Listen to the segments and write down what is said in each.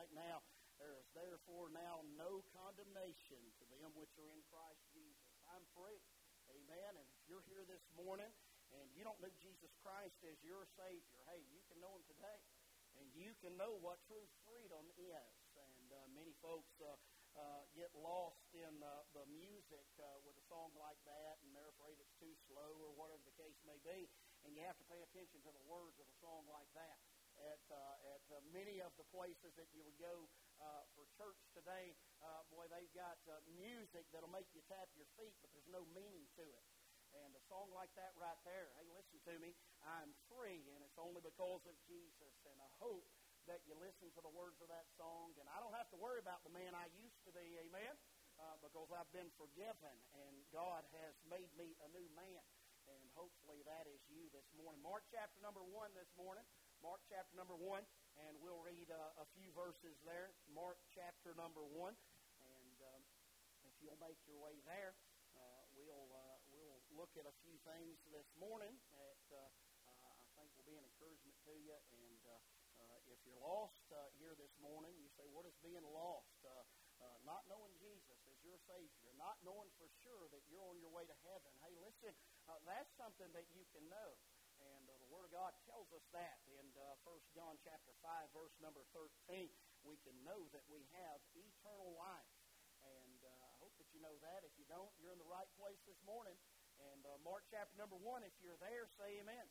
right now, there is therefore now no condemnation to them which are in Christ Jesus. I'm free. Amen. And if you're here this morning and you don't know Jesus Christ as your Savior, hey, you can know Him today. And you can know what true freedom is. And many folks get lost in the music with a song like that, and they're afraid it's too slow or whatever the case may be. And you have to pay attention to the words of a song like that. At many of the places that you would go for church today, boy, they've got music that'll make you tap your feet, but there's no meaning to it. And a song like that right there, hey, listen to me, I'm free, and it's only because of Jesus. And I hope that you listen to the words of that song. And I don't have to worry about the man I used to be, amen, because I've been forgiven, and God has made me a new man. And hopefully that is you this morning. Mark chapter number 1 this morning. Mark chapter number 1, and we'll read a few verses there. Mark chapter number 1, and if you'll make your way there, we'll look at a few things this morning that I think will be an encouragement to you. And if you're lost here this morning, you say, what is being lost? Not knowing Jesus as your Savior, not knowing for sure that you're on your way to heaven. Hey, listen, that's something that you can know. And the Word of God tells us that in 1 John chapter 5, verse number 13. We can know that we have eternal life. And I hope that you know that. If you don't, you're in the right place this morning. And Mark chapter number 1, if you're there, say amen.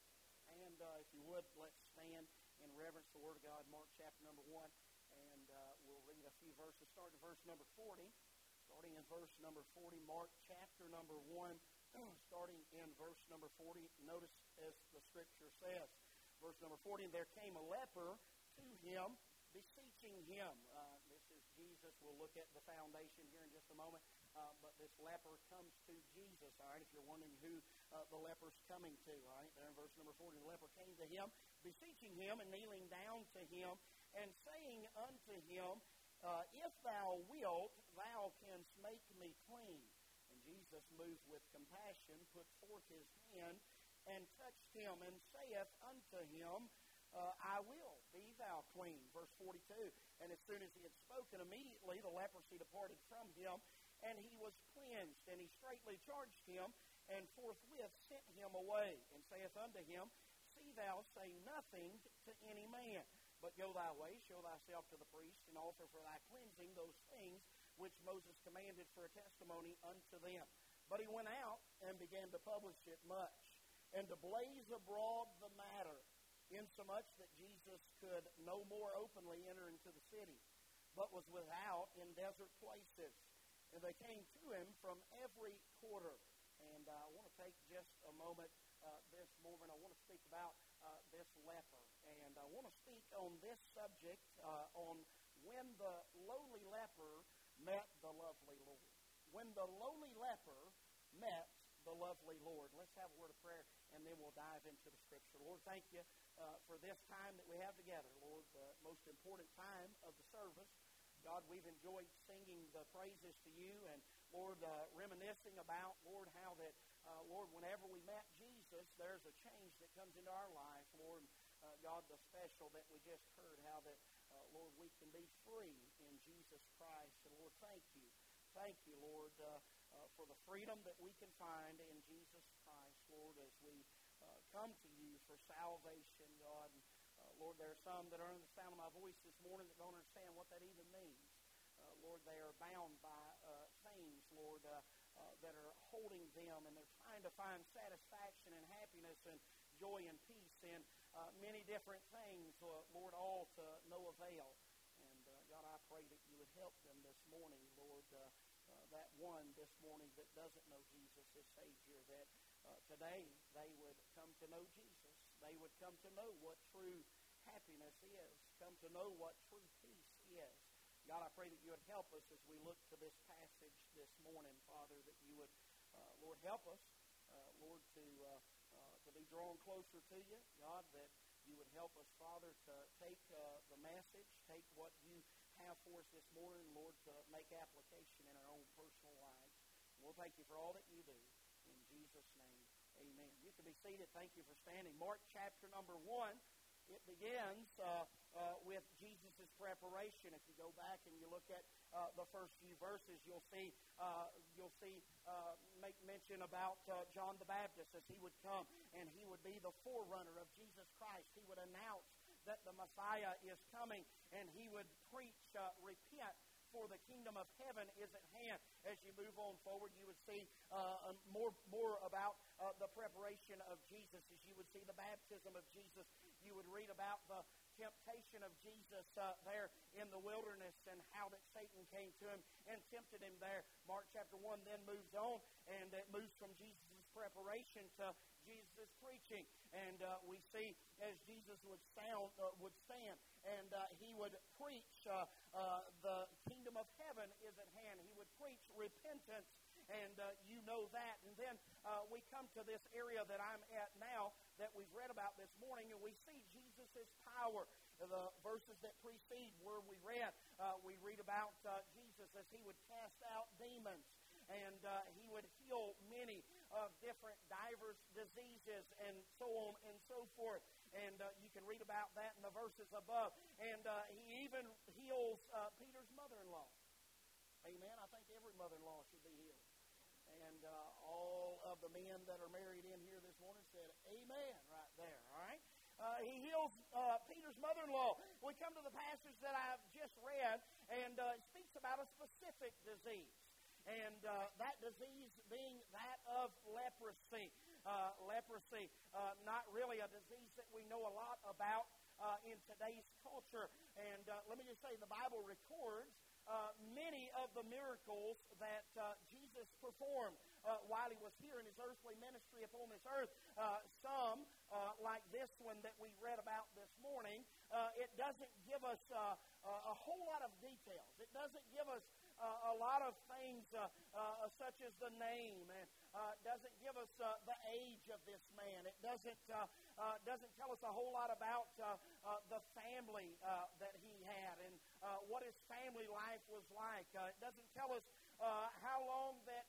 And if you would, let's stand in reverence to the Word of God, Mark chapter number 1. And we'll read a few verses, starting in verse number 40. Starting in verse number 40, Mark chapter number 1. Starting in verse number 40, notice as the Scripture says, verse number 40, and there came a leper to him, beseeching him. This is Jesus. We'll look at the foundation here in just a moment. But this leper comes to Jesus, all right, if you're wondering who the leper's coming to, all right, there in verse number 40, the leper came to him, beseeching him and kneeling down to him, and saying unto him, if thou wilt, thou canst make me clean. Jesus, moved with compassion, put forth his hand and touched him, and saith unto him, I will, be thou clean. Verse 42, and as soon as he had spoken, immediately the leprosy departed from him, and he was cleansed. And he straightly charged him, and forthwith sent him away, and saith unto him, See thou say nothing to any man, but go thy way, show thyself to the priest, and offer for thy cleansing those things which Moses commanded for a testimony unto them. But he went out and began to publish it much, and to blaze abroad the matter, insomuch that Jesus could no more openly enter into the city, but was without in desert places. And they came to him from every quarter. And I want to take just a moment this morning. I want to speak about this leper. And I want to speak on this subject on when the lowly leper met the lovely Lord. When the lowly leper met the lovely Lord. Let's have a word of prayer, and then we'll dive into the Scripture. Lord, thank you for this time that we have together. Lord, the most important time of the service. God, we've enjoyed singing the praises to you, and Lord, reminiscing about, Lord, how that, Lord, whenever we met Jesus, there's a change that comes into our life. Lord, God, the special that we just heard, how that, Lord, we can be free in Jesus Christ. And Lord, thank you. Thank you, Lord, for the freedom that we can find in Jesus Christ, Lord, as we come to you for salvation, God. And, Lord, there are some that are under the sound of my voice this morning that don't understand what that even means. Lord, they are bound by things, Lord, that are holding them, and they're trying to find satisfaction and happiness and joy and peace in many different things, Lord, all to no avail. And God, I pray that you would help them this morning, Lord, that one this morning that doesn't know Jesus as Savior, that today they would come to know Jesus. They would come to know what true happiness is, come to know what true peace is. God, I pray that you would help us as we look to this passage this morning, Father, that you would, Lord, help us, Lord, to be drawn closer to you. God, that you would help us, Father, to take the message, take what you have for us this morning, Lord, to make application in our own personal lives. We'll thank you for all that you do. In Jesus' name, amen. You can be seated. Thank you for standing. Mark chapter number 1. It begins with Jesus' prayer. preparation. If you go back and you look at the first few verses, you'll see make mention about John the Baptist as he would come and he would be the forerunner of Jesus Christ. He would announce that the Messiah is coming, and he would preach, repent, for the kingdom of heaven is at hand. As you move on forward, you would see more about the preparation of Jesus. As you would see the baptism of Jesus, you would read about the temptation of Jesus there in the wilderness and how that Satan came to him and tempted him there. Mark chapter 1 then moves on, and it moves from Jesus' preparation to Jesus' preaching. And we see as Jesus would stand and he would preach the kingdom of heaven is at hand. He would preach repentance, and you know that. And then we come to this area that I'm at now that we've read about this morning, and we see Jesus' power. The verses that precede where we read about Jesus as he would cast out demons. And he would heal many of different diverse diseases and so on and so forth. And you can read about that in the verses above. And he even heals Peter's mother-in-law. Amen. I think every mother-in-law should be healed. And all of the men that are married in here this morning said amen right there. All right. He heals Peter's mother-in-law. We come to the passage that I've just read, and it speaks about a specific disease. And that disease being that of leprosy. Leprosy, not really a disease that we know a lot about in today's culture. And let me just say, the Bible records many of the miracles that Jesus performed while he was here in his earthly ministry upon this earth. Some, like this one that we read about this morning, it doesn't give us a whole lot of details. It doesn't give us a lot of things such as the name, and doesn't give us the age of this man. It doesn't tell us a whole lot about the family that he had and what his family life was like. It doesn't tell us how long that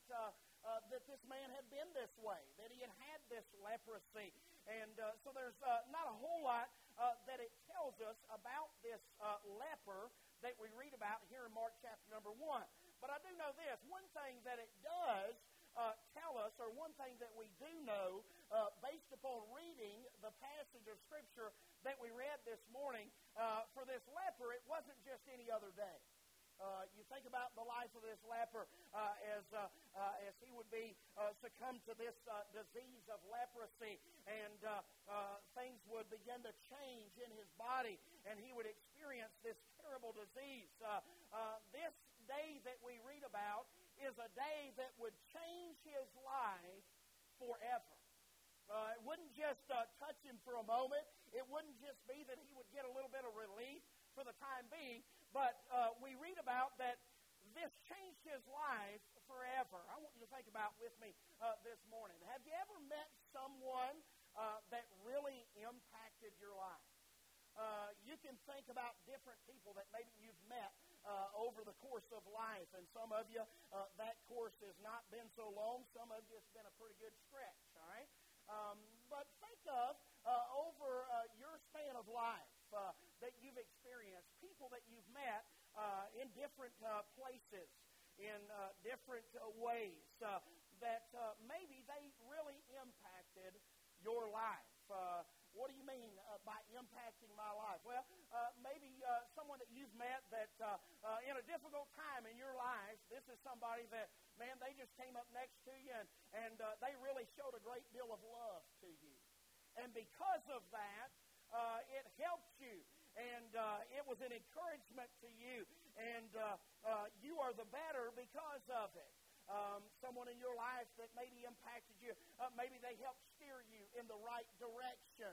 this man had been this way, that he had this leprosy. And so there's not a whole lot that it tells us about this leper that we read about here in Mark chapter number 1. But I do know this. One thing that it does tell us, or one thing that we do know, based upon reading the passage of Scripture that we read this morning, for this leper, it wasn't just any other day. You think about the life of this leper as he would be succumb to this disease of leprosy, and things would begin to change in his body, and he would experience this terrible disease. This day that we read about is a day that would change his life forever. It wouldn't just touch him for a moment. It wouldn't just be that he would get a little bit of relief for the time being, but we read about that this changed his life forever. I want you to think about with me this morning. Have you ever met someone that really impacted your life? You can think about different people that maybe you've met over the course of life, and some of you, that course has not been so long. Some of you, it's been a pretty good stretch, all right? But think of over your span of life that you've experienced, people that you've met in different places, in different ways, that maybe they really impacted your life. What do you mean by impacting my life? Well, maybe someone that you've met that in a difficult time in your life, this is somebody that, man, they just came up next to you and they really showed a great deal of love to you. And because of that, it helped you, and it was an encouragement to you, and you are the better because of it. Someone in your life that maybe impacted you, maybe they helped steer you in the right direction.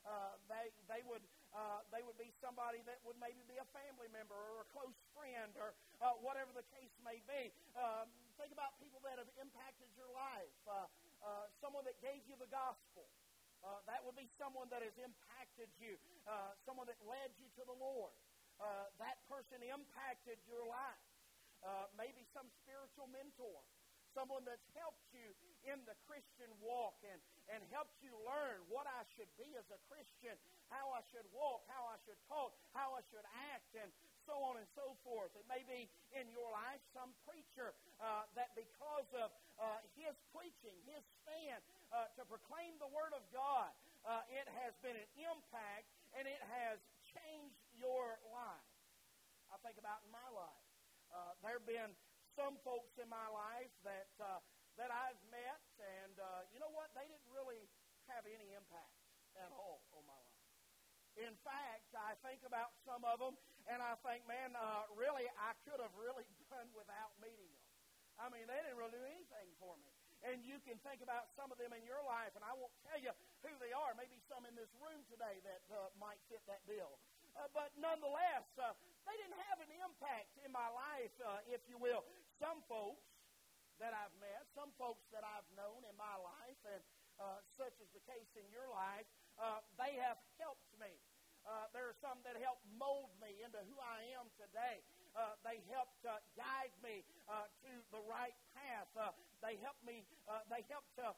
They would be somebody that would maybe be a family member or a close friend or whatever the case may be. Think about people that have impacted your life. Someone that gave you the gospel. That would be someone that has impacted you. Someone that led you to the Lord. That person impacted your life. Maybe some spiritual mentor. Someone that's helped you in the Christian walk and helps you learn what I should be as a Christian, how I should walk, how I should talk, how I should act, and so on and so forth. It may be in your life some preacher that because of his preaching, his stand to proclaim the Word of God, it has been an impact and it has changed your life. I think about in my life. There have been some folks in my life that I've met, and you know what? They didn't really have any impact at all on my life. In fact, I think about some of them, and I think, man, really, I could have really done without meeting them. I mean, they didn't really do anything for me. And you can think about some of them in your life, and I won't tell you who they are. Maybe some in this room today that might fit that bill. But nonetheless, they didn't have an impact in my life, if you will. Some folks that I've met, some folks that I've known in my life, and such is the case in your life, they have helped me. There are some that helped mold me into who I am today. They helped guide me to the right path. They helped me. They helped to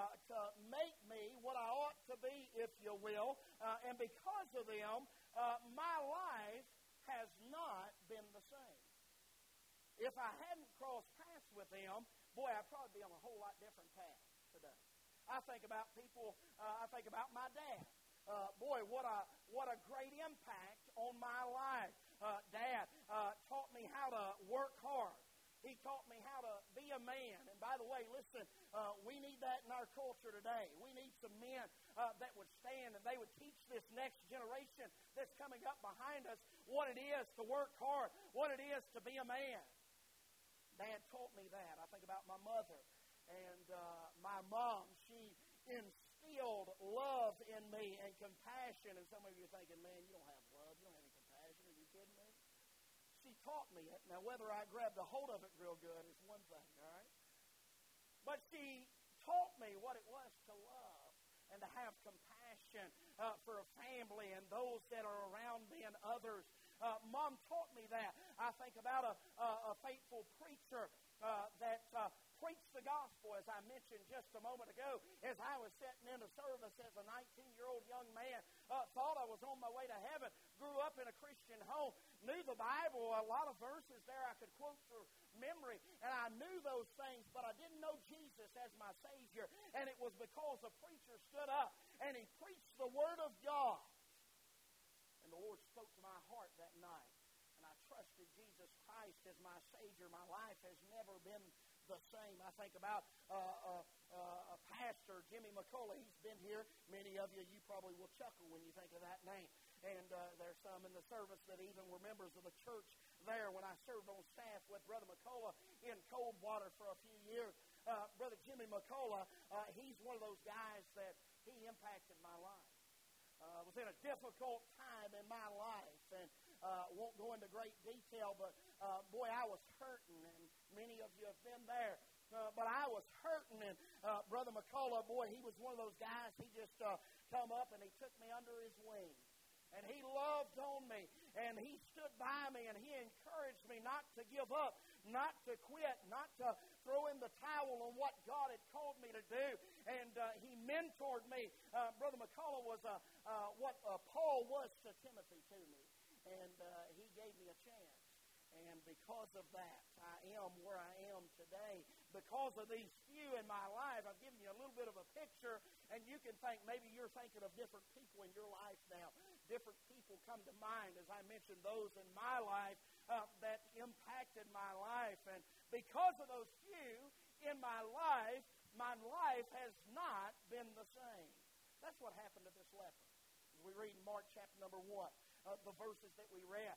make me what I ought to be, if you will. And because of them, my life has not been the same. If I hadn't crossed paths with them, boy, I'd probably be on a whole lot different path today. I think about people. I think about my dad. Boy, what a great impact on my life. Dad taught me how to work hard. He taught me how to be a man. And by the way, listen, we need that in our culture today. We need some men that would stand and they would teach this next generation that's coming up behind us what it is to work hard, what it is to be a man. Dad taught me that. I think about my mother and my mom. She instilled love in me and compassion. And some of you are thinking, man, you don't have love. You don't have any compassion. Are you kidding me? She taught me it. Now, whether I grabbed a hold of it real good is one thing, all right? But she taught me what it was to love and to have compassion for a family and those that are around me and others. Mom taught me that. I think about a faithful preacher that preached the gospel, as I mentioned just a moment ago, as I was sitting in a service as a 19-year-old young man, thought I was on my way to heaven, grew up in a Christian home, knew the Bible, a lot of verses there I could quote through memory, and I knew those things, but I didn't know Jesus as my Savior, and it was because a preacher stood up and he preached the Word of God, and the Lord spoke to my heart that night, and I trusted Jesus Christ as my Savior. My life has never been the same. I think about a pastor, Jimmy McCullough. He's been here. Many of you probably will chuckle when you think of that name. And there's some in the service that even were members of the church there when I served on staff with Brother McCullough in Coldwater for a few years. Brother Jimmy McCullough, he's one of those guys that he impacted my life. Was in a difficult time in my life, and won't go into great detail, but boy, I was hurting, and many of you have been there. But I was hurting, and Brother McCullough, boy, he was one of those guys. He just come up and he took me under his wing. And he loved on me, and he stood by me, and he encouraged me not to give up, not to quit, not to throw in the towel on what God had called me to do. And he mentored me. Brother McCullough was what Paul was to Timothy to me, and he gave me a chance. And because of that, I am where I am today. Because of these few in my life, I've given you a little bit of a picture, and you can think, maybe you're thinking of different people in your life now. Different people come to mind, as I mentioned, those in my life that impacted my life. And because of those few in my life has not been the same. That's what happened to this leper. We read in Mark chapter number 1. The verses that we read.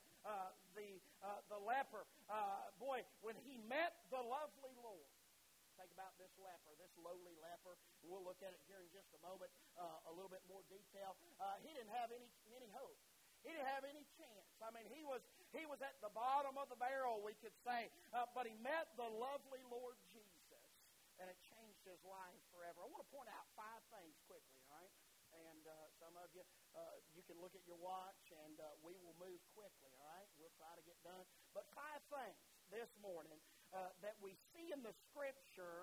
The leper, boy, when he met the lovely Lord. Think about this leper, this lowly leper. We'll look at it here in just a moment, a little bit more detail. He didn't have any hope. He didn't have any chance. I mean, he was at the bottom of the barrel, we could say. But he met the lovely Lord Jesus, and it changed his life forever. I want to point out 5 things quickly, all right? And some of you, you can look at your watch, and we will move quickly, all right? We'll try to get done. But 5 things this morning that we see in the Scripture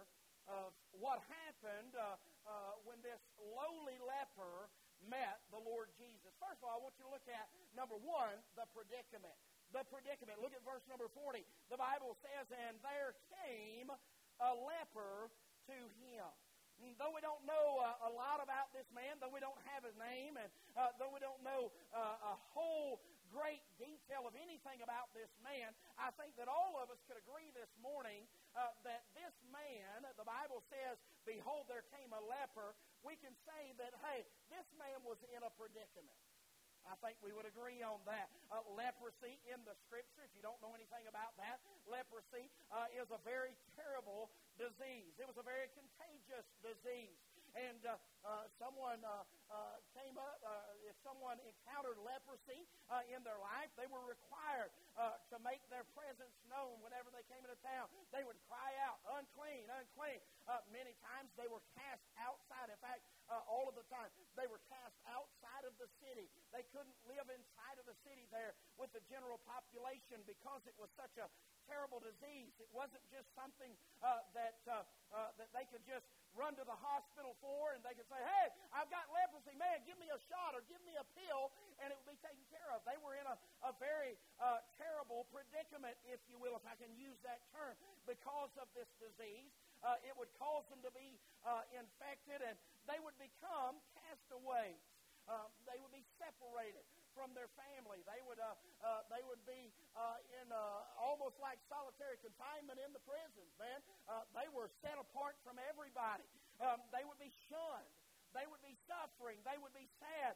what happened when this lowly leper met the Lord Jesus. First of all, I want you to look at, number one, the predicament. The predicament. Look at verse number 40. The Bible says, and there came a leper to him. Though we don't know a lot about this man, though we don't have his name, and though we don't know a whole great detail of anything about this man, I think that all of us could agree this morning that this man, the Bible says, behold, there came a leper. We can say that, hey, this man was in a predicament. I think we would agree on that. Leprosy in the Scripture, if you don't know anything about that, leprosy is a very terrible disease. It was a very contagious disease. And someone came up, if someone encountered leprosy in their life, they were required to make their presence known whenever they came into town. They would cry out, unclean, unclean. Many times they were cast outside. In fact, all of the time, they were cast outside of the city. They couldn't live inside of the city there with the general population because it was such a terrible disease. It wasn't just something that they could just run to the hospital for, and they could say, hey, I've got leprosy, man, give me a shot or give me a pill, and it would be taken care of. They were in a very terrible predicament, if you will, if I can use that term, because of this disease. It would cause them to be infected, and they would become castaways. They would be separated from their family. They would be in almost like solitary confinement in the prisons, man. They were set apart from everybody. They would be shunned. They would be suffering. They would be sad.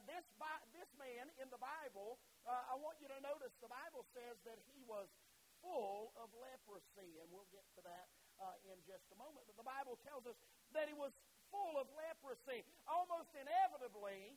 This man in the Bible, I want you to notice the Bible says that he was full of leprosy, and we'll get to that in just a moment. But the Bible tells us that he was full of leprosy. Almost inevitably,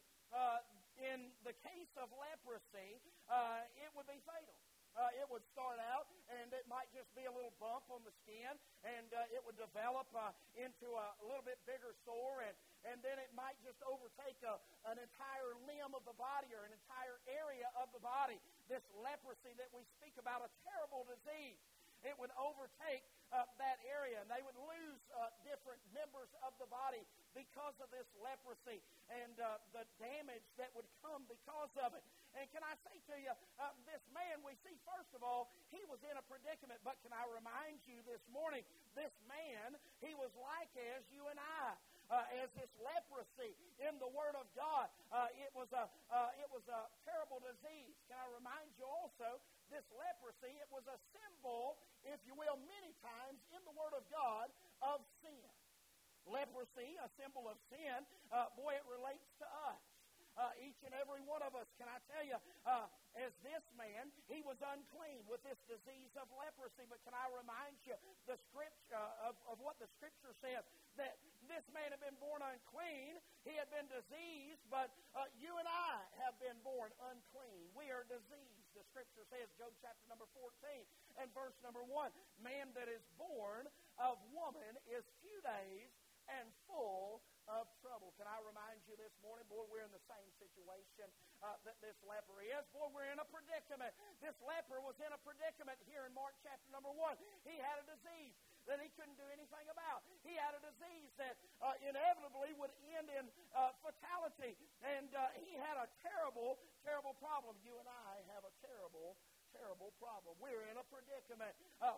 in the case of leprosy, it would be fatal. It would start out, and it might just be a little bump on the skin, and it would develop into a little bit bigger sore, and then it might just overtake an entire limb of the body or an entire area of the body. This leprosy that we speak about, a terrible disease. It would overtake that area, and they would lose different members of the body because of this leprosy and the damage that would come because of it. And can I say to you, this man, we see, first of all, he was in a predicament, but can I remind you this morning, this man, he was like as you and I. As this leprosy in the Word of God, it was a terrible disease. Can I remind you also, this leprosy, it was a symbol, if you will, many times in the Word of God, of sin. Leprosy, a symbol of sin, boy, it relates to us. Each and every one of us, can I tell you, as this man, he was unclean with this disease of leprosy. But can I remind you the scripture of what the Scripture says, that this man had been born unclean, he had been diseased, but you and I have been born unclean. We are diseased. The Scripture says, Job chapter number 14 and verse number 1, man that is born of woman is few days and full of trouble. Can I remind you this morning, boy, we're in the same situation that this leper is. Boy, we're in a predicament. This leper was in a predicament here in Mark chapter number 1. He had a disease that he couldn't do anything about. He had a disease that inevitably would end in fatality. And he had a terrible, terrible problem. You and I have a terrible problem. We're in a predicament.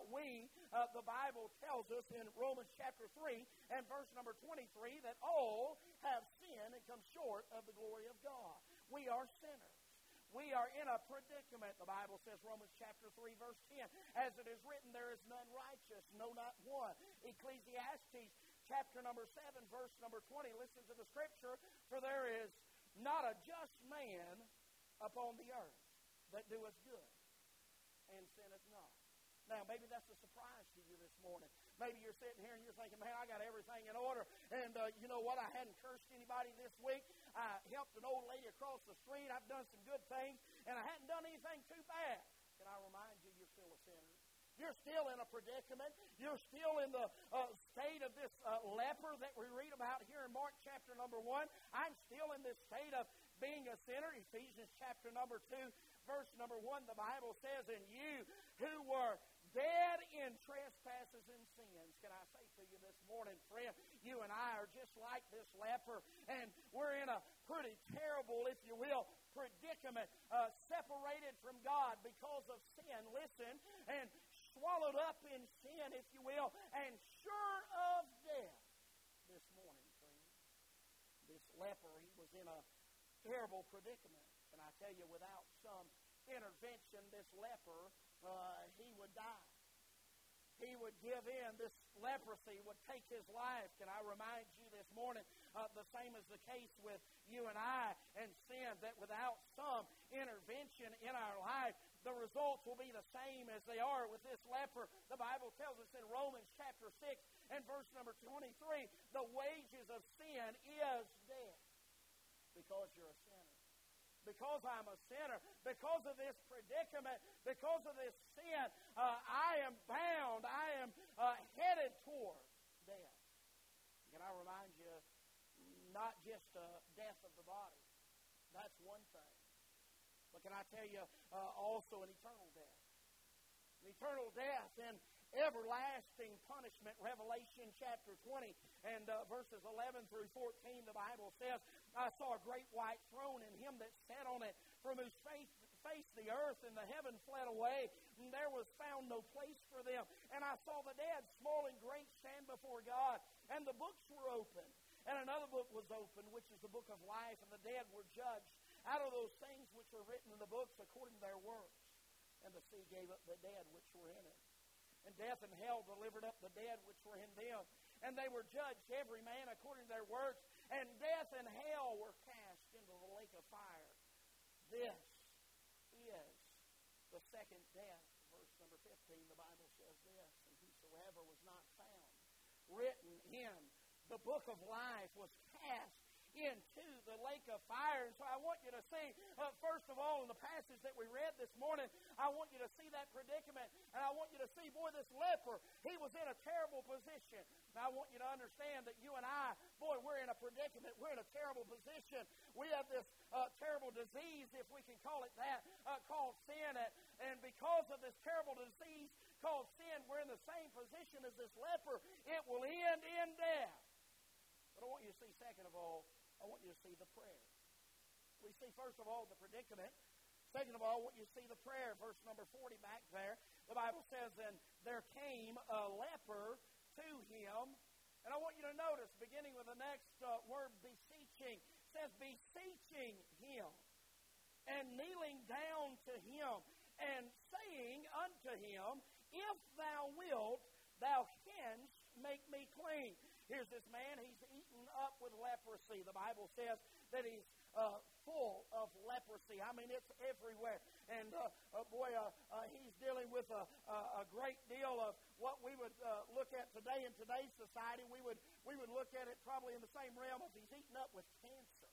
The Bible tells us in Romans chapter 3 and verse number 23 that all have sinned and come short of the glory of God. We are sinners. We are in a predicament. The Bible says, Romans chapter 3, verse 10, as it is written, there is none righteous, no, not one. Ecclesiastes chapter number 7, verse number 20, listen to the Scripture, for there is not a just man upon the earth that doeth good and sinneth not. Now, maybe that's a surprise to you this morning. Maybe you're sitting here and you're thinking, man, I got everything in order. And you know what? I hadn't cursed anybody this week. I helped an old lady across the street. I've done some good things. And I hadn't done anything too bad. Can I remind you, you're still a sinner. You're still in a predicament. You're still in the state of this leper that we read about here in Mark chapter number 1. I'm still in this state of being a sinner. Ephesians chapter number 2, verse number 1, the Bible says, and you who were dead in trespasses and sins. Can I say to you this morning, friend, you and I are just like this leper, and we're in a pretty terrible, if you will, predicament, separated from God because of sin. Listen, and swallowed up in sin, if you will, and sure of death. This morning, friend, this leper, he was in a terrible predicament. And I tell you, without some intervention, this leper, he would die. He would give in. This leprosy would take his life. Can I remind you this morning, the same is the case with you and I and sin, that without some intervention in our life, the results will be the same as they are with this leper. The Bible tells us in Romans chapter 6 and verse number 23, the wages of sin is death. Because you're a sinner. Because I'm a sinner, because of this predicament, because of this sin, I am bound, I am headed toward death. Can I remind you, not just death of the body, that's one thing. But can I tell you also an eternal death? An eternal death and everlasting punishment. Revelation chapter 20 and verses 11 through 14, the Bible says, I saw a great white throne and him that sat on it, from whose face the earth, and the heaven fled away, and there was found no place for them. And I saw the dead, small and great, stand before God, and the books were opened. And another book was opened, which is the book of life, and the dead were judged out of those things which were written in the books according to their works. And the sea gave up the dead which were in it. And death and hell delivered up the dead which were in them. And they were judged, every man according to their works. And death and hell were cast into the lake of fire. This is the second death. Verse number 15, the Bible says this, and whosoever was not found written in the book of life was cast into the lake of fire. And so I want you to see, first of all, in the passage that we read this morning, I want you to see that predicament. And I want you to see, boy, this leper, he was in a terrible position. Now I want you to understand that you and I, boy, we're in a predicament. We're in a terrible position. We have this terrible disease, if we can call it that, called sin. And because of this terrible disease called sin, we're in the same position as this leper. It will end in death. But I want you to see, second of all, I want you to see the prayer. We see, first of all, the predicament. Second of all, I want you to see the prayer. Verse number 40 back there. The Bible says, and there came a leper to him. And I want you to notice, beginning with the next word, beseeching. It says, beseeching him. And kneeling down to him. And saying unto him, if thou wilt, thou canst make me clean. Here's this man, he's eaten up with leprosy. The Bible says that he's full of leprosy. I mean, it's everywhere. And, he's dealing with a great deal of what we would look at today in today's society. We would look at it probably in the same realm of he's eaten up with cancer.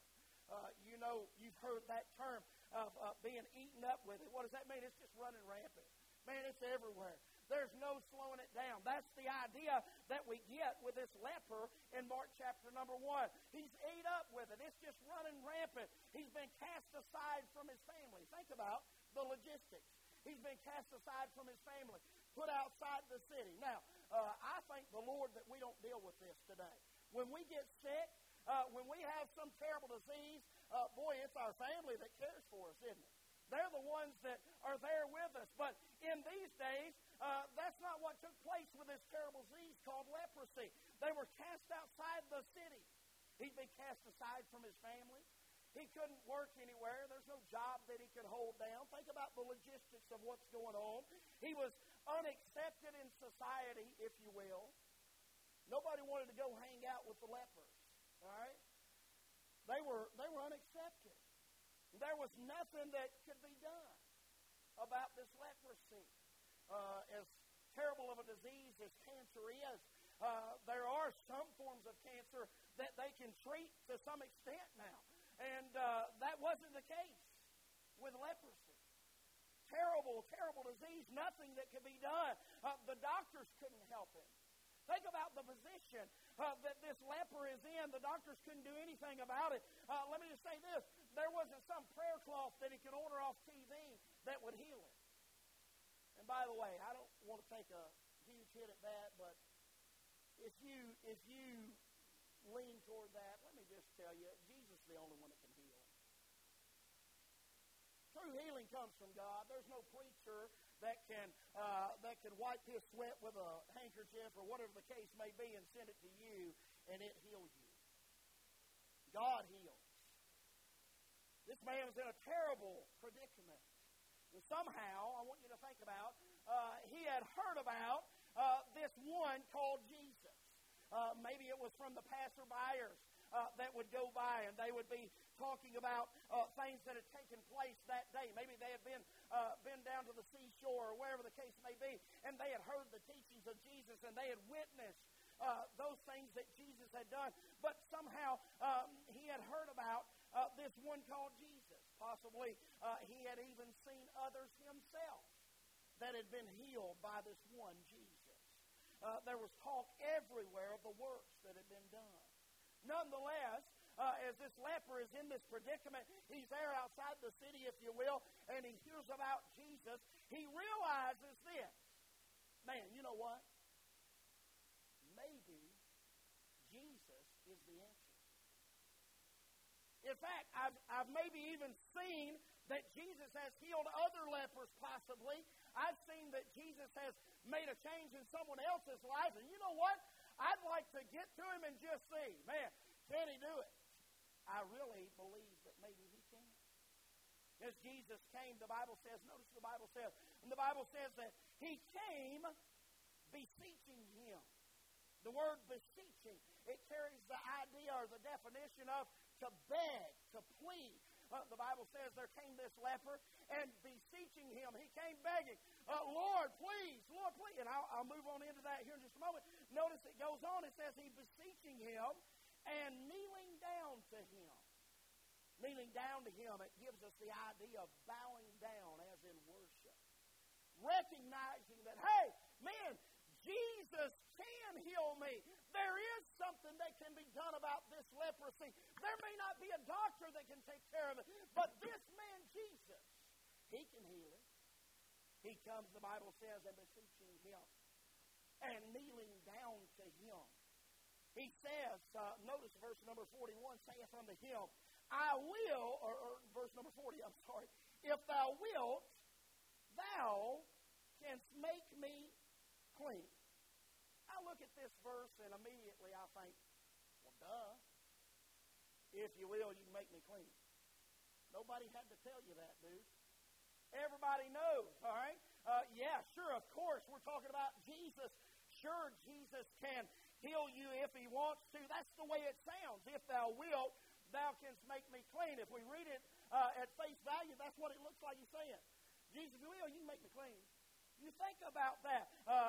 You've heard that term of being eaten up with it. What does that mean? It's just running rampant. Man, it's everywhere. There's no slowing it down. That's the idea that we get with this leper in Mark chapter number 1. He's ate up with it. It's just running rampant. He's been cast aside from his family. Think about the logistics. He's been cast aside from his family, put outside the city. Now, I thank the Lord that we don't deal with this today. When we get sick, when we have some terrible disease, it's our family that cares for us, isn't it? They're the ones that are there with us. But in these days, that's not what took place with this terrible disease called leprosy. They were cast outside the city. He'd been cast aside from his family. He couldn't work anywhere. There's no job that he could hold down. Think about the logistics of what's going on. He was unaccepted in society, if you will. Nobody wanted to go hang out with the lepers. All right? They were unaccepted. There was nothing that could be done about this leprosy. As terrible of a disease as cancer is, there are some forms of cancer that they can treat to some extent now. And that wasn't the case with leprosy. Terrible, terrible disease, nothing that could be done. The doctors couldn't help him. Think about the position that this leper is in. The doctors couldn't do anything about it. Let me just say this. There wasn't some prayer cloth that he could order off TV that would heal him. And by the way, I don't want to take a huge hit at that, but if you lean toward that, let me just tell you, Jesus is the only one that can heal. True healing comes from God. There's no preacher that can wipe his sweat with a handkerchief or whatever the case may be and send it to you and it heals you. God heals. This man was in a terrible predicament. And somehow, I want you to think about, he had heard about this one called Jesus. Maybe it was from the passerbyers that would go by and they would be talking about things that had taken place that day. Maybe they had been down to the seashore or wherever the case may be, and they had heard the teachings of Jesus and they had witnessed those things that Jesus had done. But somehow he had heard about this one called Jesus. Possibly he had even seen others himself that had been healed by this one Jesus. There was talk everywhere of the works that had been done. Nonetheless, as this leper is in this predicament, he's there outside the city, if you will, and he hears about Jesus. He realizes this. Man, you know what? Maybe Jesus is the answer. In fact, I've maybe even seen that Jesus has healed other lepers possibly. I've seen that Jesus has made a change in someone else's life. And you know what? I'd like to get to him and just see, man, can he do it? I really believe that maybe he can. As Jesus came, the Bible says, notice the Bible says, and the Bible says that he came beseeching him. The word beseeching, it carries the idea or the definition of to beg, to plead. The Bible says there came this leper and beseeching him. He came begging, Lord, please. And I'll move on into that here in just a moment. Notice it goes on. It says he beseeching him and kneeling down to him. Kneeling down to him, it gives us the idea of bowing down as in worship. Recognizing that, hey, man, Jesus can heal me. There is something that can be done about this leprosy. There may not be a doctor that can take care of it, but this man, Jesus, he can heal it. He comes, the Bible says, and beseeching him and kneeling down to him. He says, notice verse number 41, saith unto him, I will, or verse number 40, I'm sorry, if thou wilt, thou canst make me clean. I look at this verse and immediately I think, well, duh. If you will, you can make me clean. Nobody had to tell you that, dude. Everybody knows, all right? Yeah, sure, of course, we're talking about Jesus. Sure, Jesus can heal you if he wants to. That's the way it sounds. If thou wilt, thou canst make me clean. If we read it at face value, that's what it looks like he's saying. Jesus, if you will, you can make me clean. You think about that.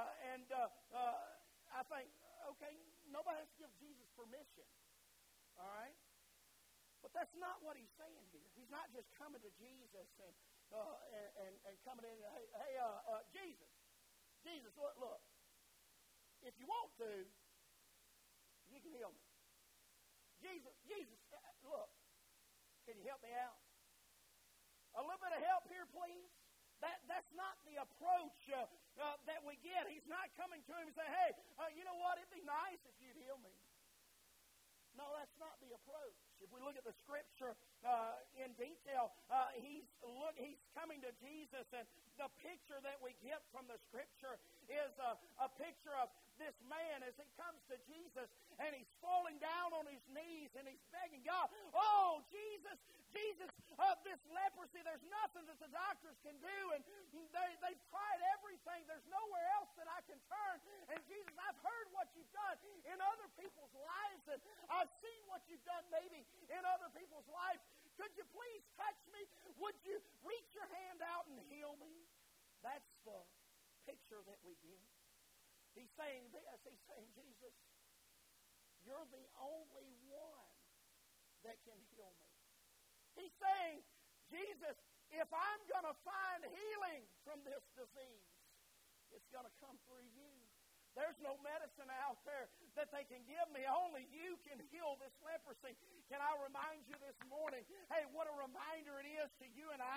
I think, okay, nobody has to give Jesus permission. All right? But that's not what he's saying here. He's not just coming to Jesus and coming in, hey, Jesus, look. If you want to, you can heal me. Jesus, look, can you help me out? A little bit of help here, please. That's not the approach that we get. He's not coming to him and saying, hey, you know what, it'd be nice if you'd heal me. No, that's not the approach. If we look at the Scripture in detail, he's coming to Jesus, and the picture that we get from the Scripture is a picture of this man as he comes to Jesus, and he's falling down on his knees, and he's begging God, oh, Jesus, this leprosy, there's nothing that the doctors can do, and they've tried everything. There's nowhere else that I can turn. And Jesus, I've heard what you've done in other people's lives, and I've seen what you've done maybe in other people's lives. Could you please touch me? Would you reach your hand out and heal me? That's the picture that we get. He's saying this. He's saying, Jesus, you're the only one that can heal me. He's saying, Jesus, if I'm going to find healing from this disease, it's going to come through you. There's no medicine out there that they can give me. Only you can heal this leprosy. Can I remind you this morning, hey, what a reminder it is to you and I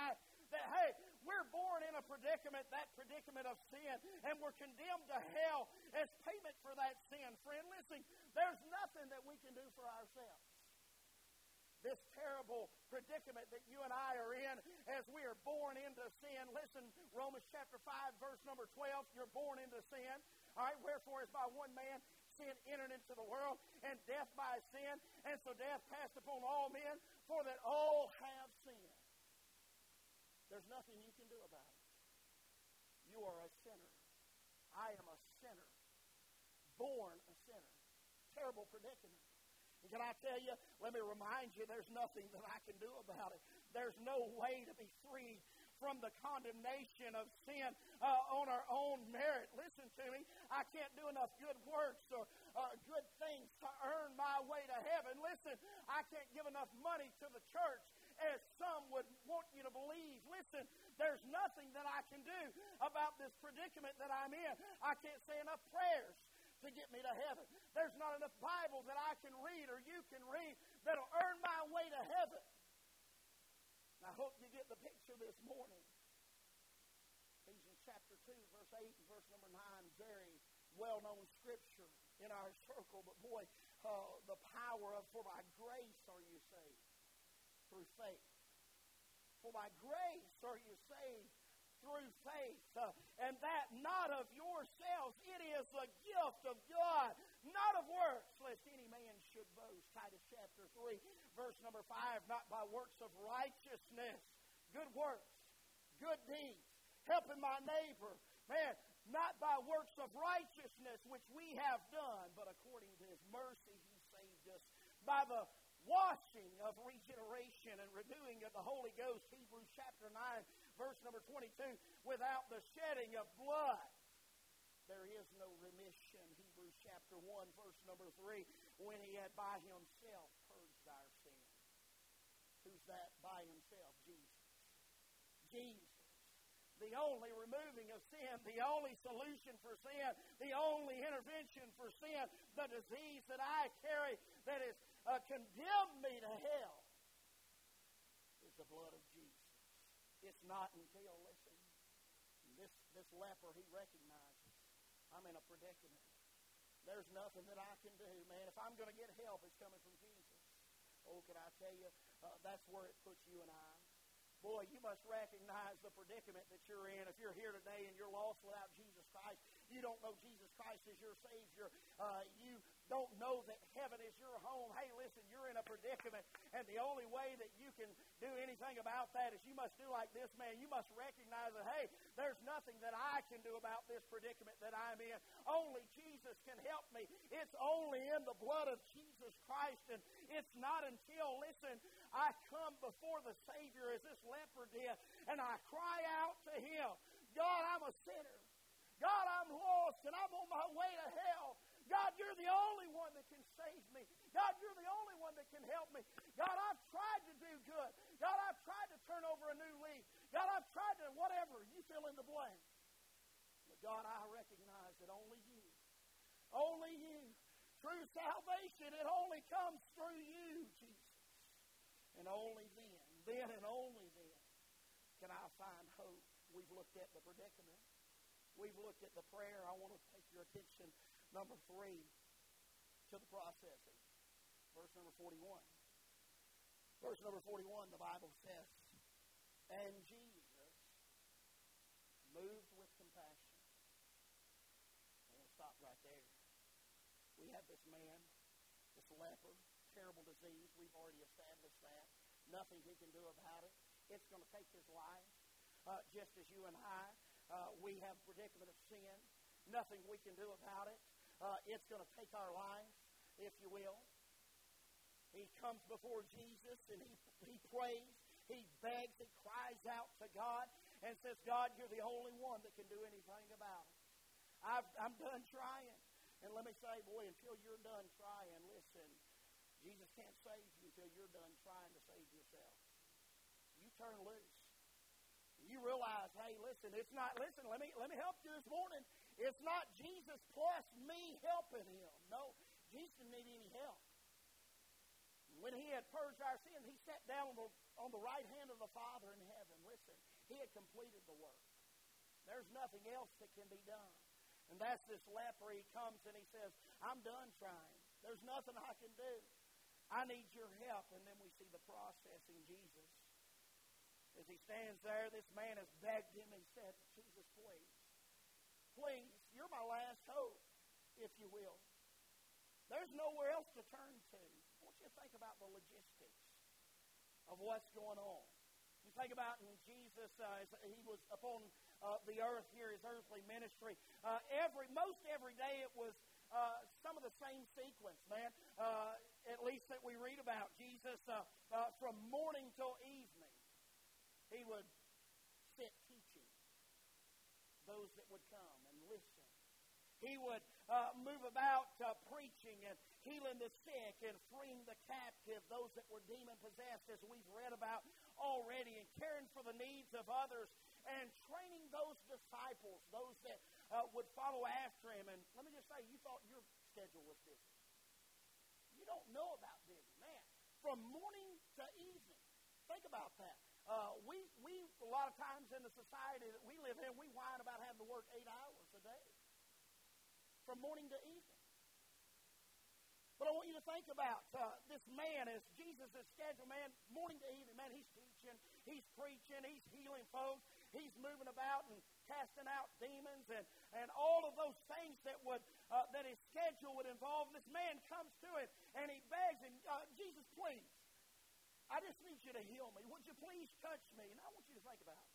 that, hey, we're born in a predicament, that predicament of sin, and we're condemned to hell as payment for that sin. Friend, listen, there's nothing that we can do for ourselves. This terrible predicament that you and I are in as we are born into sin. Listen, Romans chapter 5, verse number 12, you're born into sin. All right, wherefore is by one man sin entered into the world, and death by sin, and so death passed upon all men, for that all have sinned. There's nothing you can do about it. You are a sinner. I am a sinner. Born a sinner. Terrible predicament. And can I tell you, let me remind you, there's nothing that I can do about it. There's no way to be freed from the condemnation of sin on our own merit. Listen to me. I can't do enough good works or good things to earn my way to heaven. Listen, I can't give enough money to the church as some would want you to believe. Listen, there's nothing that I can do about this predicament that I'm in. I can't say enough prayers to get me to heaven. There's not enough Bible that I can read or you can read that'll earn my way to heaven. I hope you get the picture this morning. Ephesians chapter 2, verse 8 and verse number 9, very well-known scripture in our circle. But boy, the power of, for by grace are you saved through faith. For by grace are you saved through faith. And that not of yourselves. It is a gift of God, not of works, lest any man should boast. Titus chapter 3, verse number 5, not by works of righteousness, good works, good deeds, helping my neighbor. Man, not by works of righteousness which we have done, but according to His mercy He saved us by the washing of regeneration and renewing of the Holy Ghost. Hebrews chapter 9, verse number 22, without the shedding of blood, there is no remission. Hebrews chapter 1, verse number 3, when He had by Himself purged our sins. Who's that by Himself? Jesus. Jesus. The only removing of sin, the only solution for sin, the only intervention for sin, the disease that I carry that is condemned me to hell is the blood of Jesus. It's not until, listen, this leper, he recognizes, I'm in a predicament. There's nothing that I can do, man. If I'm going to get help, it's coming from Jesus. Oh, can I tell you, that's where it puts you and I. Boy, you must recognize the predicament that you're in. If you're here today and you're lost without Jesus Christ, you don't know Jesus Christ as your Savior, you don't know that heaven is your home. Hey, listen, you're in a predicament, and the only way that you can do anything about that is you must do like this man. You must recognize that, hey, there's nothing that I can do about this predicament that I'm in. Only Jesus can help me. It's only in the blood of Jesus Christ, and it's not until, listen, I come before the Savior as this leper did, and I cry out to Him, God, I'm a sinner. God, I'm lost, and I'm on my way to hell. God, you're the only one that can save me. God, you're the only one that can help me. God, I've tried to do good. God, I've tried to turn over a new leaf. God, I've tried to whatever. You fill in the blank. But God, I recognize that only you, true salvation, it only comes through you, Jesus. And only then and only then, can I find hope. We've looked at the predicament. We've looked at the prayer. I want to take your attention, number 3, to the processing. Verse number 41. Verse number 41, the Bible says, and Jesus, moved with compassion. I want to stop right there. We have this man, this leper, terrible disease. We've already established that. Nothing he can do about it. It's going to take his life, just as you and I. We have a predicament of sin. Nothing we can do about it. It's going to take our life, if you will. He comes before Jesus and he prays. He begs. He cries out to God and says, God, you're the only one that can do anything about it. I'm done trying. And let me say, boy, until you're done trying, listen, Jesus can't save you until you're done trying to save yourself. You turn loose. You realize, hey, listen, it's not, listen, let me help you this morning. It's not Jesus plus me helping him. No, Jesus didn't need any help. When he had purged our sins, he sat down on the right hand of the Father in heaven. Listen, He had completed the work. There's nothing else that can be done. And that's this leper. He comes and he says, I'm done trying. There's nothing I can do. I need your help. And then we see the process in Jesus. As he stands there, this man has begged him and said, Jesus, please. Please, you're my last hope, if you will. There's nowhere else to turn to. I want you to think about the logistics of what's going on. You think about in Jesus, as he was upon the earth here, his earthly ministry. Most every day it was some of the same sequence, man. At least that we read about. Jesus, from morning till evening, he would sit teaching those that would come and listen. He would move about preaching and healing the sick and freeing the captive, those that were demon-possessed, as we've read about already, and caring for the needs of others and training those disciples, those that would follow after him. And let me just say, you thought your schedule was busy. You don't know about busy. Man, from morning to evening. Think about that. We a lot of times in the society that we live in, we whine about having to work 8 hours a day. From morning to evening. But I want you to think about this man as Jesus is scheduled, man, morning to evening. Man, he's teaching, he's preaching, he's healing folks, he's moving about and casting out demons and all of those things that his schedule would involve. This man comes to him and he begs him, Jesus, please, I just need you to heal me. Would you please touch me? And I want you to think about it.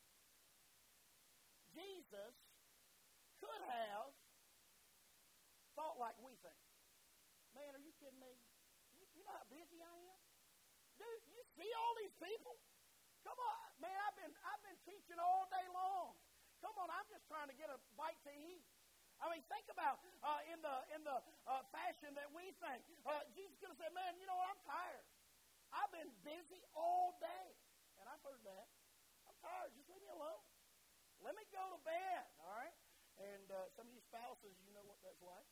Jesus could have thought like we think. Man, are you kidding me? You know how busy I am? Dude, you see all these people? Come on, man, I've been teaching all day long. Come on, I'm just trying to get a bite to eat. I mean, think about in the fashion that we think. Jesus could have said, man, you know what, I'm tired. I've been busy all day. And I've heard that. I'm tired. Just leave me alone. Let me go to bed, all right? And some of you spouses, you know what that's like.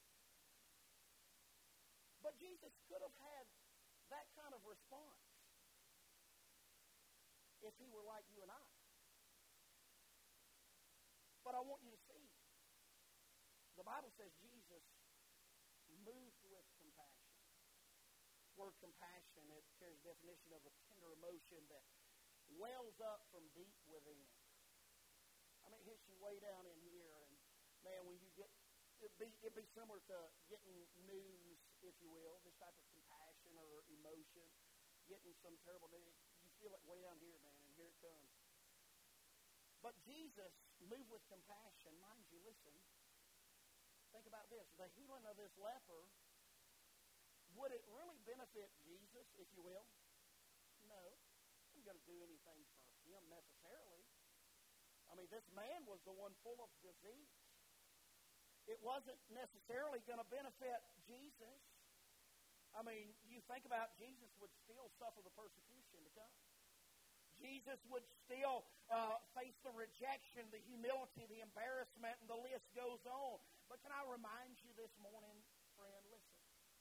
But Jesus could have had that kind of response if he were like you and I. But I want you to see, the Bible says Jesus moved with compassion. The word compassion, it carries the definition of a tender emotion that wells up from deep within. I mean, it hits you way down in here, and man, when you get, it'd be similar to getting news, if you will, this type of compassion or emotion, getting some terrible news. You feel it way down here, man, and here it comes. But Jesus moved with compassion. Mind you, listen, think about this. The healing of this leper, would it really benefit Jesus, if you will? No. It wasn't going to do anything for him necessarily. I mean, this man was the one full of disease. It wasn't necessarily going to benefit Jesus. I mean, you think about Jesus would still suffer the persecution to come. Jesus would still face the rejection, the humility, the embarrassment, and the list goes on. But can I remind you this morning, friend, listen.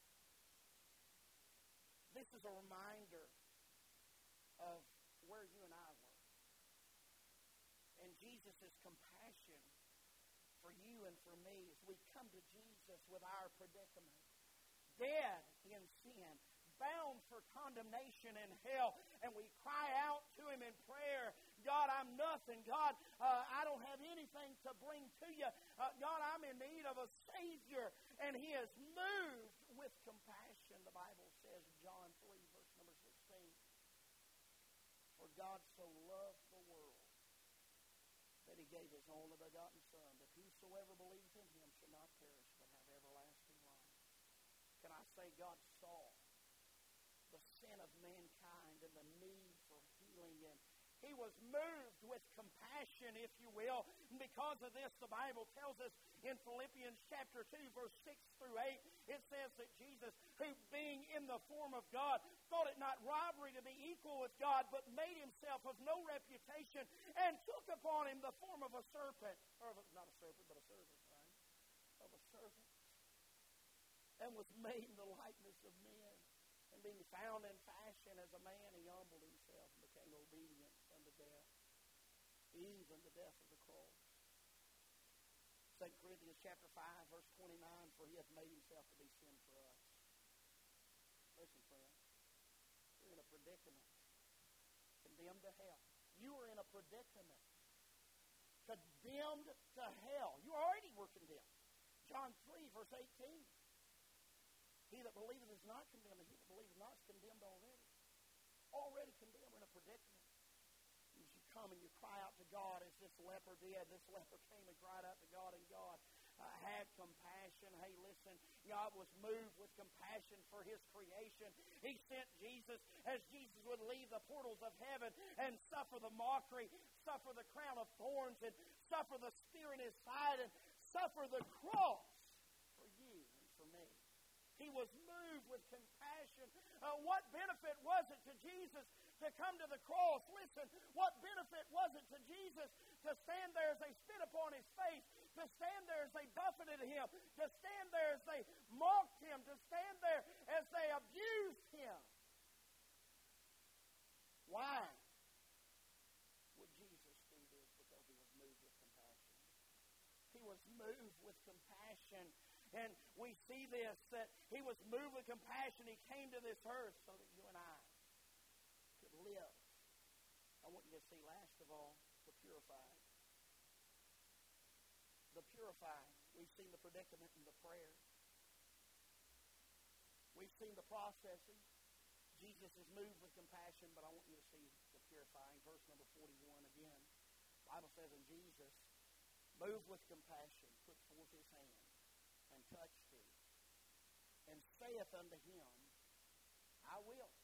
This is a reminder of where you and I were. And Jesus' compassion for you and for me as we come to Jesus with our predicament. Dead in sin, bound for condemnation in hell, and we cry out to him in prayer, God, I'm nothing. God, I don't have anything to bring to you. God, I'm in need of a Savior. And he is moved with compassion, the Bible says, John 3, verse number 16. For God so loved the world that he gave his only begotten Son, that whosoever believes in him shall not perish, but have everlasting life. Can I say God saw the sin of mankind and the need for healing, and he was moved with compassion, if you will. And because of this, the Bible tells us in Philippians chapter 2, verse 6 through 8, it says that Jesus, who being in the form of God, thought it not robbery to be equal with God, but made himself of no reputation, and took upon him the form of a serpent, or not a serpent, but a servant, right? Of a servant. And was made in the likeness of men. And being found in fashion as a man, he humbled himself and became obedient unto death, even the death of the cross. 2 Corinthians chapter 5, verse 29, for he hath made himself to be sin for us. Listen, friend, you're in a predicament. Condemned to hell. You are in a predicament. Condemned to hell. You already were condemned. John 3, verse 18. He that believeth is not condemned, and he that believeth not is condemned already. Already condemned. We're in a predicament. As you come and you cry out to God as this leper did. This leper came and cried out to God, and God had compassion. Hey, listen, God was moved with compassion for His creation. He sent Jesus as Jesus would leave the portals of heaven and suffer the mockery, suffer the crown of thorns, and suffer the spear in His side, and suffer the cross for you and for me. He was moved with compassion. What benefit was it to Jesus to come to the cross? Listen, what benefit was it to Jesus to stand there as they spit upon His face, to stand there as they buffeted Him, to stand there as they mocked Him, to stand there as they abused Him? Why would Jesus do this? Because He was moved with compassion. He was moved with compassion. And we see this, that He was moved with compassion. He came to this earth so that you and I could live. I want you to see, last of all, the purified. The purified. We've seen the predicament in the prayer. We've seen the processing. Jesus is moved with compassion, but I want you to see the purifying. Verse number 41 again. The Bible says, and Jesus, moved with compassion, put forth His hand and touched him, and saith unto him, I will.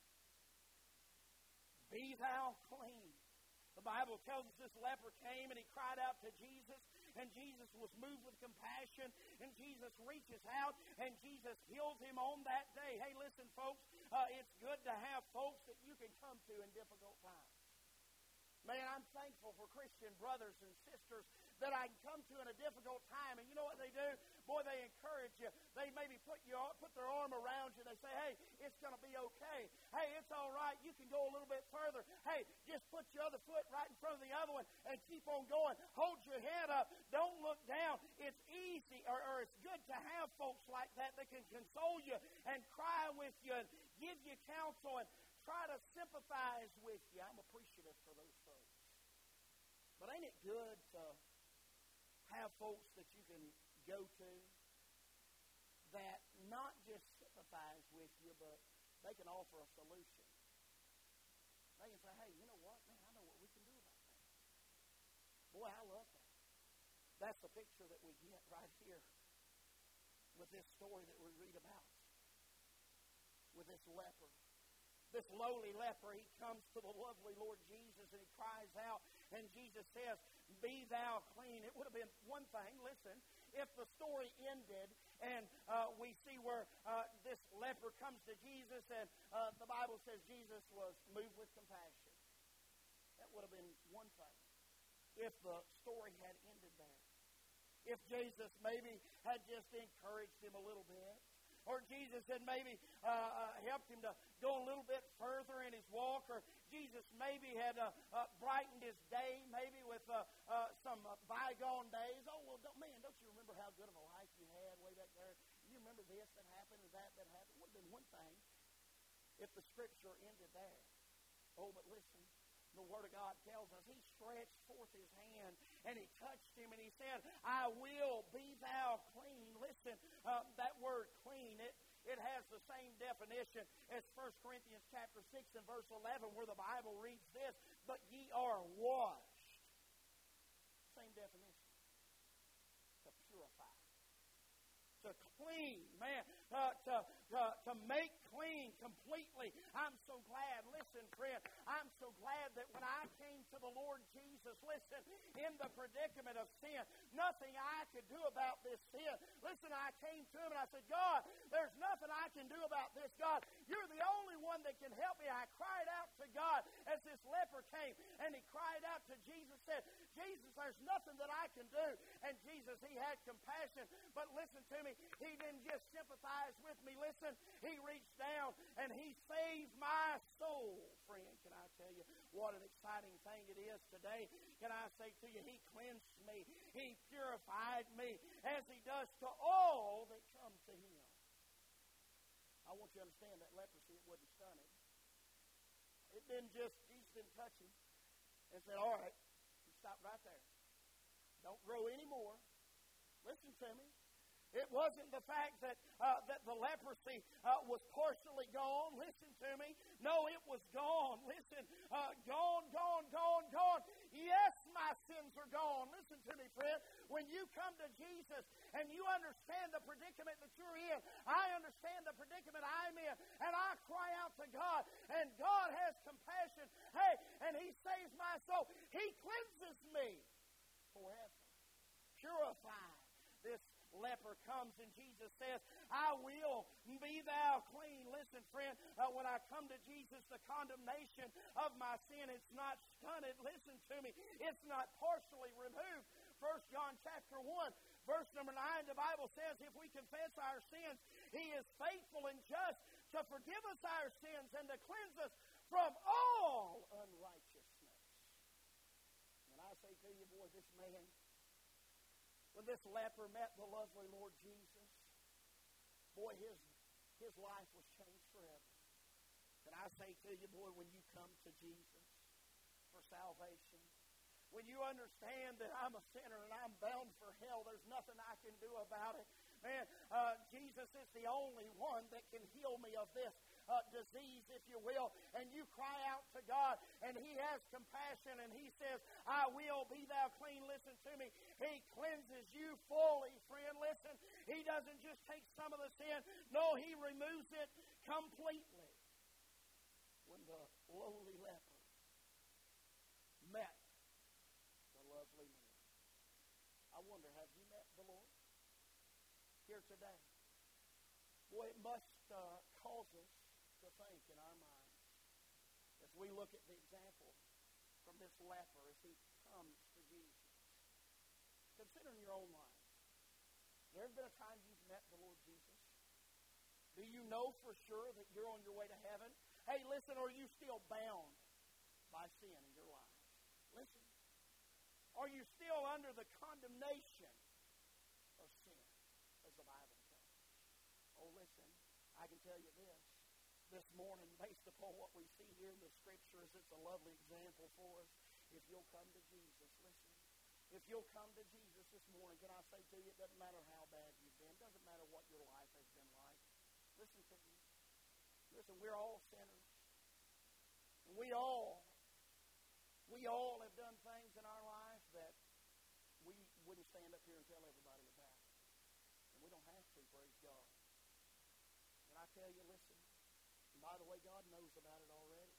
Be thou clean. The Bible tells us this leper came and he cried out to Jesus, and Jesus was moved with compassion, and Jesus reaches out, and Jesus heals him on that day. Hey, listen, folks, it's good to have folks that you can come to in difficult times. Man, I'm thankful for Christian brothers and sisters that I can come to in a difficult time. And you know what they do? Boy, they encourage you. They maybe put their arm around you. They say, hey, it's going to be okay. Hey, it's all right. You can go a little bit further. Hey, just put your other foot right in front of the other one and keep on going. Hold your head up. Don't look down. It's easy, or it's good to have folks like that can console you and cry with you and give you counsel and try to sympathize with you. I'm appreciative for those folks. But ain't it good to have folks that you can go to that not just sympathize with you, but they can offer a solution. They can say, hey, you know what? Man, I know what we can do about that. Boy, I love that. That's the picture that we get right here with this story that we read about. With this leper. This lowly leper, he comes to the lovely Lord Jesus and he cries out, and Jesus says, be thou clean. It would have been one thing, listen, if the story ended and we see where this leper comes to Jesus and the Bible says Jesus was moved with compassion. That would have been one thing if the story had ended there. If Jesus maybe had just encouraged him a little bit, or Jesus had maybe helped him to go a little bit further in his walk, or Jesus maybe had brightened his day, maybe with some bygone days. Oh, well, don't you remember how good of a life you had way back there? You remember this that happened or that happened? It would have been one thing if the Scripture ended there. Oh, but listen. The Word of God tells us he stretched forth his hand and he touched him and he said, I will, be thou clean. Listen, that word clean, it has the same definition as 1 Corinthians chapter 6 and verse 11 where the Bible reads this, but ye are washed. Same definition. To purify. To clean, man. To make clean completely. I'm so glad, listen, friend, I'm so glad that when I came to the Lord Jesus, listen, in the predicament of sin, nothing I could do about this sin. Listen, I came to Him and I said, God, there's nothing I can do about this, God. You're the only one that can help me. I cried out to God as this leper came, and he cried out to Jesus, said, Jesus, there's nothing that I can do. And Jesus, he had compassion, but listen to me, he didn't just sympathize with me. Listen, he reached down and He saved my soul. Friend, can I tell you what an exciting thing it is today? Can I say to you, He cleansed me. He purified me as He does to all that come to Him. I want you to understand that leprosy, it wasn't stunning. It didn't just, Jesus didn't touch him and said, all right, you stop right there. Don't grow anymore. Listen to me. It wasn't the fact that the leprosy was partially gone. Listen to me. No, it was gone. Listen, gone. Yes, my sins are gone. Listen to me, friend. When you come to Jesus and you understand the predicament that you're in, I understand the predicament I'm in, and I cry out to God, and God has compassion. Hey, and He saves my soul. He cleanses me forever. Purified. This leper comes and Jesus says, I will be thou clean. Listen, friend, when I come to Jesus, the condemnation of my sin, it's not stunted. Listen to me. It's not partially removed. 1 John chapter 1, verse number 9, the Bible says, if we confess our sins, He is faithful and just to forgive us our sins and to cleanse us from all unrighteousness. And I say to you, boy, this man, when this leper met the lovely Lord Jesus, boy, his life was changed forever. Can I say to you, boy, when you come to Jesus for salvation, when you understand that I'm a sinner and I'm bound for hell, there's nothing I can do about it. Man, Jesus is the only one that can heal me of this disease, if you will. And you cry out to God, and He has compassion, and He says, I will be thou clean. Listen to me. He cleanses you fully, friend. Listen, He doesn't just take some of the sin. No, He removes it completely. When the lowly leper met the lovely Lord. I wonder, have you met the Lord here today? Boy, it must cause us to think in our minds as we look at the example from this leper as he comes to Jesus. Consider in your own life. There has been a time you've met the Lord Jesus? Do you know for sure that you're on your way to heaven? Hey, listen, are you still bound by sin in your life? Listen. Are you still under the condemnation of sin, as the Bible tells us? Oh, listen, I can tell you this morning, based upon what we see here in the Scriptures, it's a lovely example for us. If you'll come to Jesus, listen. If you'll come to Jesus this morning, can I say to you, it doesn't matter how bad you've been. It doesn't matter what your life has been like. Listen to me. Listen, we're all sinners. And we all have done things in our life that we wouldn't stand up here and tell everybody about. And we don't have to, praise God. And I tell you, listen, and by the way, God knows about it already.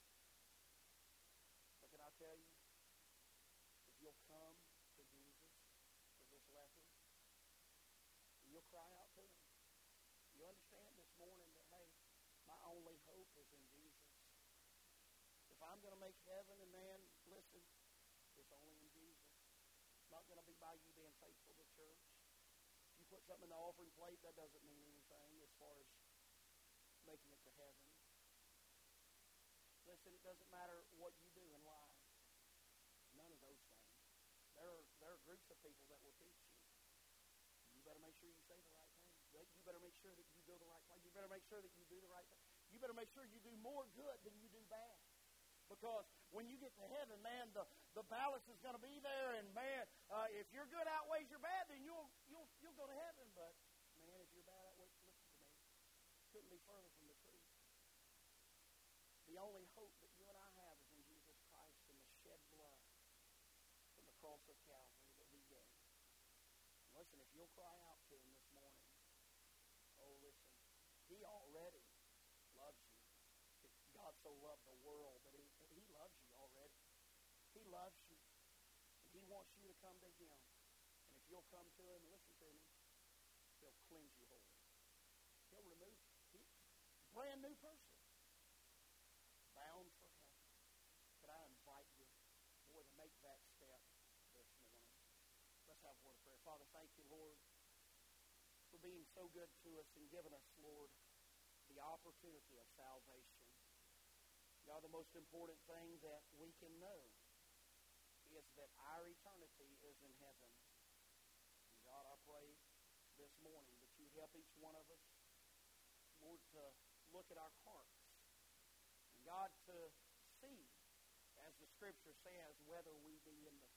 But can I tell you, if you'll come to Jesus for this leper, and you'll cry out to Him, you understand this morning that, hey, my only hope is in Jesus. If I'm going to make heaven, and man, listen, it's only in Jesus. It's not going to be by you being faithful to church. If you put something in the offering plate, that doesn't mean anything as far as making it to heaven. Listen, it doesn't matter what you do in life. None of those things. There are groups of people that will teach you. You better make sure you say the right thing. You better make sure that you go the right way. You better make sure that you do the right thing. You better make sure you do more good than you do bad. Because when you get to heaven, man, the balance is going to be there, and man, if your good outweighs your bad, then you'll go to heaven. But man, if your bad outweighs, listen to me, couldn't be further from the truth. The only hope that you and I have is in Jesus Christ and the shed blood from the cross of Calvary that He gave. And listen, if you'll cry out to Him this morning, oh, listen, He already loves you. God so loved the world that He loves you already. He loves you. And He wants you to come to Him. And if you'll come to Him, listen to me, He'll cleanse you whole. He'll remove you. Brand new person. Bound for heaven. Could I invite you, boy, to make that step this morning? Let's have a word of prayer. Father, thank you, Lord, for being so good to us and giving us, Lord, the the opportunity of salvation. God, the most important thing that we can know is that our eternity is in heaven. And God, I pray this morning that you help each one of us, Lord, to look at our hearts. And God, to see, as the Scripture says, whether we be in the